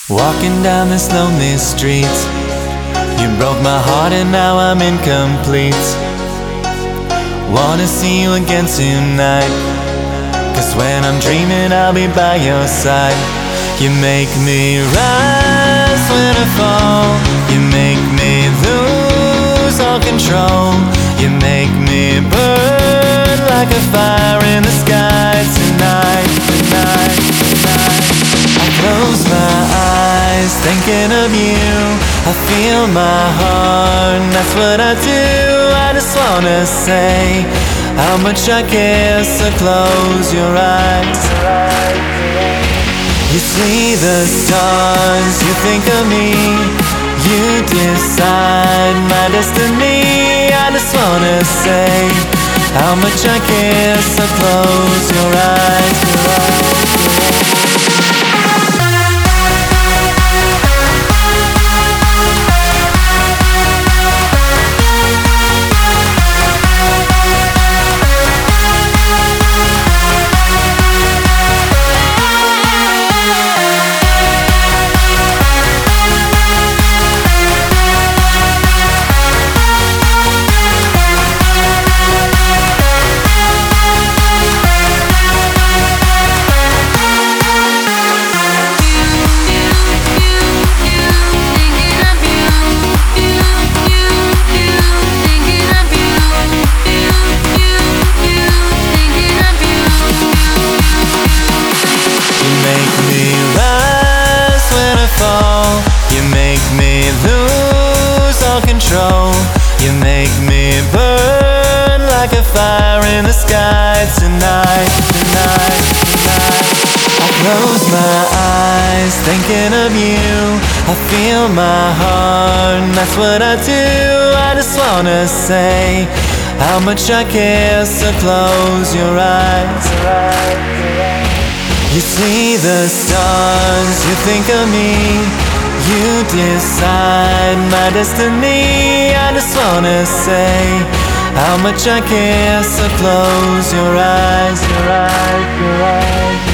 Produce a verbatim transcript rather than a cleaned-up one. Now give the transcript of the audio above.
Walking down this lonely street, you broke my heart and now I'm incomplete. Wanna see you again tonight, 'cause when I'm dreaming I'll be by your side. You make me rise when I fall, you make me lose all control. You make me burn like a fire in the sky tonight, tonight, tonight. I close my eyes thinking of you, I feel my heart, and that's what I do. I just wanna say how much I care, so close your eyes. You see the stars, you think of me, you decide my destiny. I just wanna say how much I care, so close your eyes, your eyes, your eyes. You make me lose all control. You make me burn like a fire in the sky tonight, tonight, tonight. I close my eyes thinking of you, I feel my heart, and that's what I do. I just wanna say how much I care, so close your eyes. You see the stars, you think of me, you decide my destiny. I just wanna say how much I care, so close your eyes, your eyes, your eyes.